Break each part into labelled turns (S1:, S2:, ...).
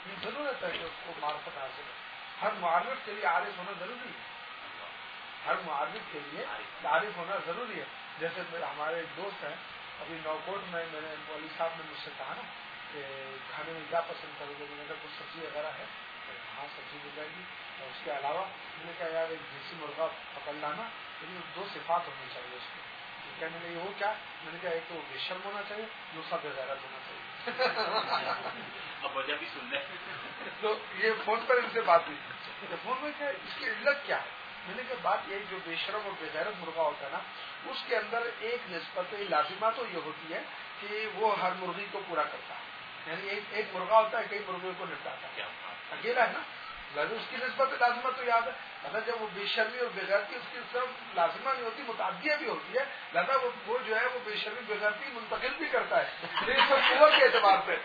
S1: یہ ضرورت ہے کہ اس کو معرفت حاصل ہے. ہر معرف کے لیے عارف ہونا ضروری ہے. ہر معرف کے لیے عارف ہونا ضروری ہے. جیسے ہمارے ایک دوست ہیں, ابھی نوکوٹ میں میرے مولوی صاحب نے مجھ سے کہا نا کہ کھانے میں کیا پسند کرو گے, میں نے کہا کچھ سبزی وغیرہ ہے, ہاں سبزی مل جائے گی, اور اس کے علاوہ میں نے کہا یار ایک دیسی مرغا پکڑ لانا, لیکن 2 صفات ہونی چاہیے اس کو. کہنے لگے وہ کیا؟ میں نے کہا ایک تو بے شرم ہونا چاہیے, دوسرا بے غیرت ہونا چاہیے.
S2: اب وجہ بھی سن لیں.
S1: تو یہ فون پر ان سے بات ہوئی, تو فون میں کیا اس کی علت کیا ہے؟ میں نے کہا بات یہ جو بے شرم اور بے غیرت مرغا ہوتا ہے نا, اس کے اندر ایک نسبت لازمہ تو یہ ہوتی ہے کہ وہ ہر مرغی کو پورا کرتا ہے. یعنی ایک مرغا ہوتا ہے, کئی مرغیوں کو نپٹاتا ہے, اکیلا ہے نا, لہٰذا اس کی نسبت لازمہ تو یاد ہے. اگر جب وہ بے شرمی اور بے غیرتی اس کی صرف لازمہ نہیں ہوتی, متعدیہ بھی ہوتی ہے, لہٰذا وہ جو ہے وہ بے شرمی بے غیرتی منتقل بھی کرتا ہے قوت کے اعتبار سے.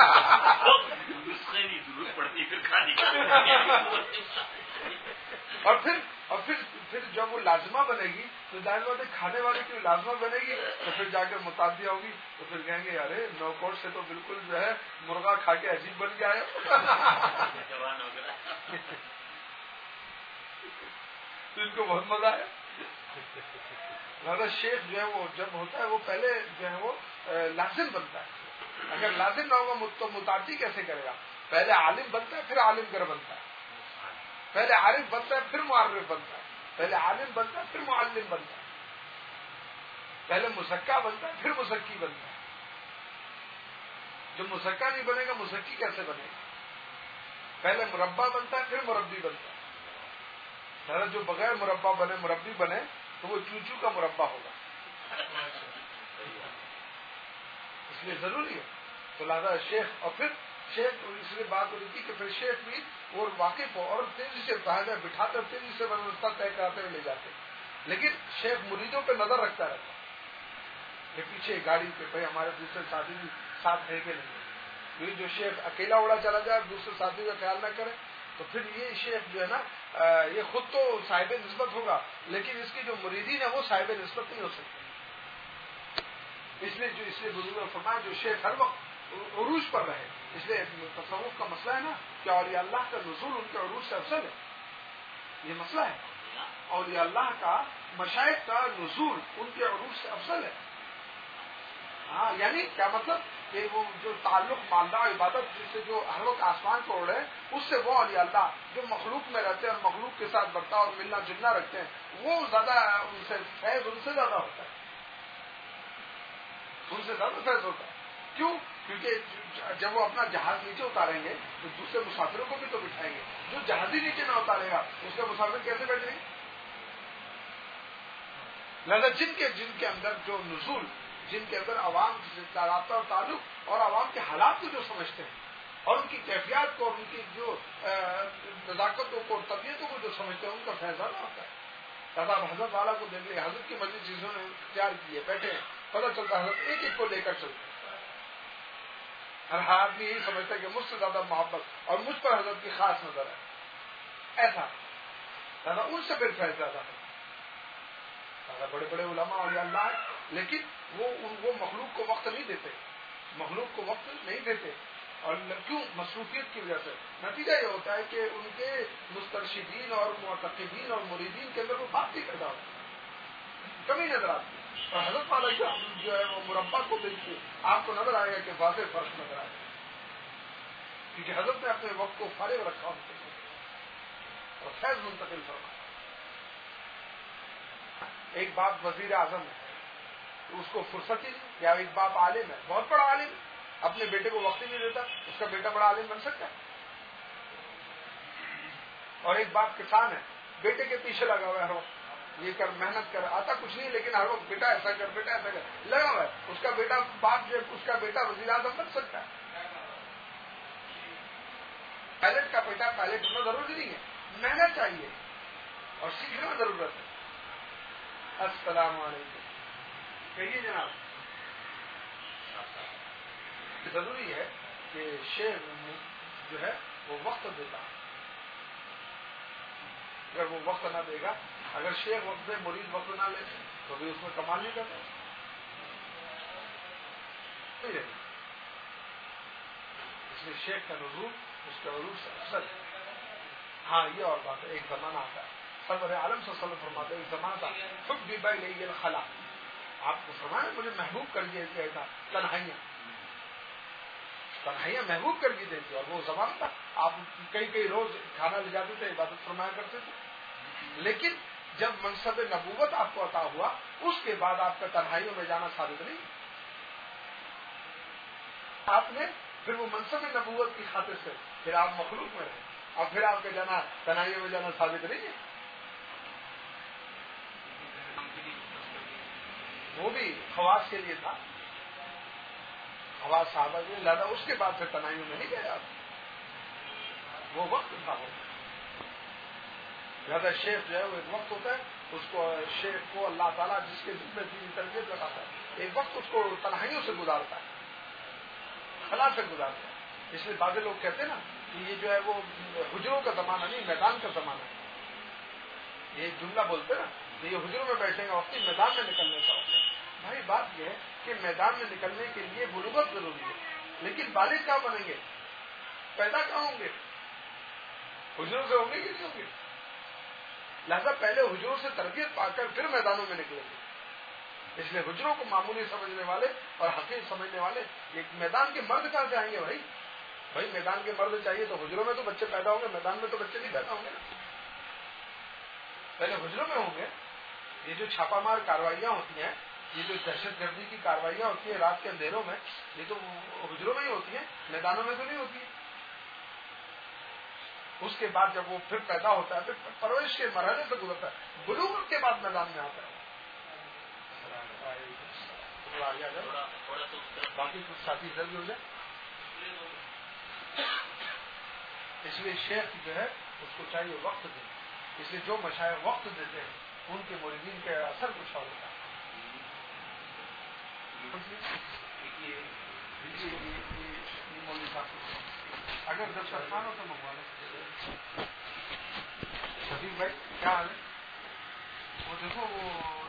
S1: اور پھر جب وہ لازمہ بنے گی تو ظاہر بات ہے کھانے والے کی لازمہ بنے گی, تو پھر جا کے متعدیہ ہوگی, تو پھر کہیں گے ارے نوکوٹ سے تو بالکل جو ہے مرغا کھا کے عجیب بن گیا ہے. تو ان کو بہت مزہ ہے. لہٰذا شیخ جو ہے وہ جب ہوتا ہے وہ پہلے جو ہے وہ لازم بنتا ہے. اگر لازم نہ ہوگا تو متعدی کیسے کرے گا؟ پہلے عالم بنتا ہے, پھر عالم گر بنتا ہے. پہلے عارف بنتا ہے, پھر معرف بنتا ہے. پہلے عالم بنتا ہے, پھر معلم بنتا ہے. پہلے مسکا بنتا ہے, پھر مسکی بنتا ہے. جب مسکا نہیں بنے گا مسکی کیسے بنے گا؟ پہلے مربع بنتا ہے, پھر مربی بنتا ہے. جو بغیر مربع بنے مربی بنے تو وہ چوچو کا مربع ہوگا. اس لیے ضروری ہے. تو لہٰذا شیخ, اور پھر شیخ اس لیے بات ہو رہی تھی کہ پھر شیخ بھی اور واقف ہو اور تیزی سے بٹھاتے اور تیزی سے ویوستھا طے کراتے ہوئے لے جاتے. لیکن شیخ مریدوں پہ نظر رکھتا رہتا کہ پیچھے گاڑی پہ بھائی ہمارے دوسرے ساتھی بھی ساتھ ہے کہ نہیں. یہ جو شیخ اکیلا اڑا چلا جائے دوسرے ساتھی کا خیال نہ کرے تو پھر یہ شیخ جو ہے نا یہ خود تو صاحب نسبت ہوگا, لیکن اس کی جو مریدین ہے وہ صاحب نسبت نہیں ہو سکتے. اس لیے بزرگ نے فرمایا جو شیخ ہر وقت عروج پر رہے. اس لیے تصوف کا مسئلہ ہے نا کہ اولیاء اللہ کا نزول ان کے عروج سے افضل ہے. یہ مسئلہ ہے, اولیاء اللہ کا مشائخ کا نزول ان کے عروج سے افضل ہے. ہاں, یعنی کیا مطلب کہ وہ جو تعلق مالدہ عبادت جس سے جو ہر وقت آسمان کو اڑے, اس سے وہ اولیاء اللہ جو مخلوق میں رہتے ہیں اور مخلوق کے ساتھ برتاؤ اور ملنا جلنا رکھتے ہیں, وہ زیادہ ان سے فیض ان سے زیادہ ہوتا ہے. ان سے زیادہ فیض ہوتا ہے. کیوں؟ کیونکہ جب وہ اپنا جہاز نیچے اتاریں گے تو دوسرے مسافروں کو بھی تو بٹھائیں گے. جو جہاز ہی نیچے نہ اتارے گا اس کے مسافر کیسے بیٹھیں گے؟ لہذا جن کے اندر جو نزول, جن کے اندر عوام سے رابطہ اور تعلق اور عوام کے حالات کو جو سمجھتے ہیں اور ان کی کیفیات کو اور ان کی جو نزاکتوں کو اور طبیعتوں کو جو سمجھتے ہیں ان کا فیضانہ ہوتا ہے. لہٰذا حضرت والا کو دیکھ لیں, حضرت کی مجلس چیزوں نے اختیار کی ہے, بیٹھے ہیں, پتہ چلتا ہے حضرت ایک ایک کو لے کر چلتے ہیں. ہر آدمی یہی سمجھتا ہے کہ مجھ سے زیادہ محبت اور مجھ پر حضرت کی خاص نظر ہے. ایسا لہٰذا ان سے پھر فیض زیادہ ہے. بڑے بڑے علماء اولیاء اللہ ہے, لیکن وہ مخلوق کو وقت نہیں دیتے, مخلوق کو وقت نہیں دیتے. اور کیوں؟ مصروفیت کی وجہ سے. نتیجہ یہ ہوتا ہے کہ ان کے مسترشدین اور معتقدین اور مریدین کے اندر وہ بات نہیں پیدا ہوتی, کمی نظر آتی. اور حضرت والا جو ہے وہ مربع کو دیکھیے, آپ کو نظر آئے گا کہ واضح فرق نظر آئے گا, کیونکہ حضرت نے اپنے وقت کو فارغ رکھا ان کے لیے اور فیض منتقل فرمایا. ایک باپ وزیر اعظم ہے, اس کو فرصت ہی نہیں, یا ایک باپ عالم ہے, بہت بڑا عالم, اپنے بیٹے کو وقت ہی نہیں دیتا, اس کا بیٹا بڑا عالم بن سکتا ہے؟ اور ایک باپ کسان ہے, بیٹے کے پیچھے لگا ہوا ہے ہر وقت, یہ کر محنت کر, آتا کچھ نہیں لیکن ہر وقت بیٹا ایسا کر بیٹا ایسا کر لگا ہوا ہے. اس کا بیٹا باپ جو ہے اس کا بیٹا وزیر اعظم بن سکتا ہے؟ پائلٹ کا بیٹا پائلٹ ہونا ضروری نہیں ہے, محنت چاہیے اور سیکھنا ضرورت ہے. السلام علیکم. کہیے جناب. ضروری ہے کہ شیخ جو ہے وہ وقت دیتا ہے. اگر وہ وقت نہ دے گا, اگر شیخ وقت دے مرید وقت نہ لے تو بھی اس میں کمال نہیں کرتا. اس اس لیے شیخ کا نزول اس کے عروج سے افضل ہے. ہاں یہ اور بات ہے. ایک زمانہ آتا ہے سرور عالم صلی اللہ علیہ وسلم فرماتے ایک زمانہ تھا خود بھی بھائی لے الخلا. آپ کو فرمایا مجھے محبوب کر دیا تھا تنہائیاں محبوب کر کے دیتی. اور وہ زمانہ تھا آپ کئی روز کھانا لے جاتے تھے, عبادت فرمایا کرتے تھے. لیکن جب منصب نبوت آپ کو عطا ہوا اس کے بعد آپ کا تنہائیوں میں جانا ثابت نہیں. آپ نے پھر وہ منصب نبوت کی خاطر سے پھر آپ مخلوق میں رہے اور پھر آپ کا جانا تنہائیوں میں جانا ثابت نہیں ہے. وہ بھی خواص کے لیے تھا, خواص صحابہ کے لہذا اس کے بعد پھر تنہائیوں میں نہیں گئے آپ. وہ وقت تھا. وہ لہذا شیخ جو ہے وہ ایک وقت ہوتا ہے, اس کو شیخ کو اللہ تعالیٰ جس کے دل میں دینی تربیت لگاتا ہے ایک وقت اس کو تنہائیوں سے گزارتا ہے, خلا سے گزارتا ہے. اس لیے بعض لوگ کہتے ہیں نا کہ یہ جو ہے وہ حجروں کا زمانہ نہیں میدان کا زمانہ ہے. یہ ایک جملہ بولتے نا کہ یہ حجروں میں بیٹھیں گے وقت میدان میں نکلنے کا وقت ہے. بھائی بات یہ ہے کہ میدان میں نکلنے کے لیے بلوغت ضروری ہے, لیکن بالغ کہاں بنیں گے, پیدا کہاں ہوں گے, حجروں سے ہوں گے کہ نہیں ہوں گے. لہذا پہلے حجروں سے تربیت پا کر پھر میدانوں میں نکلیں گے. اس لیے حجروں کو معمولی سمجھنے والے اور حقیق سمجھنے والے ایک میدان کے مرد کہاں سے آئیں گے. بھائی میدان کے مرد چاہیے تو حجروں میں تو بچے پیدا ہوں گے, میدان میں تو بچے نہیں پیدا ہوں گے نا. پہلے حجروں میں ہوں گے. یہ جو چھاپا مار کاروائیاں ہوتی ہیں, یہ جو دہشت گردی کی کاروائیاں ہوتی ہیں رات کے اندھیروں میں, یہ تو حجروں میں ہی ہوتی ہیں, میدانوں میں تو نہیں ہوتی. اس کے بعد جب وہ پھر پیدا ہوتا ہے پھر پرورش کے مرحلے سے گزرتا ہے, بلوغت کے بعد میدان میں آتا ہے. باقی کچھ ساتھی جلدی ہو جائے. اس لیے شیخ جو ہے اس کو چاہیے وقت دے. اس لیے جو مشائخ وقت دیتے ہیں ان کے مریدین کا اثر کچھ اور ہوتا ہے. اگر دسترخوان ہو تو منگوا لیں. شفیق بھائی کیا حال ہے؟ وہ دیکھو وہ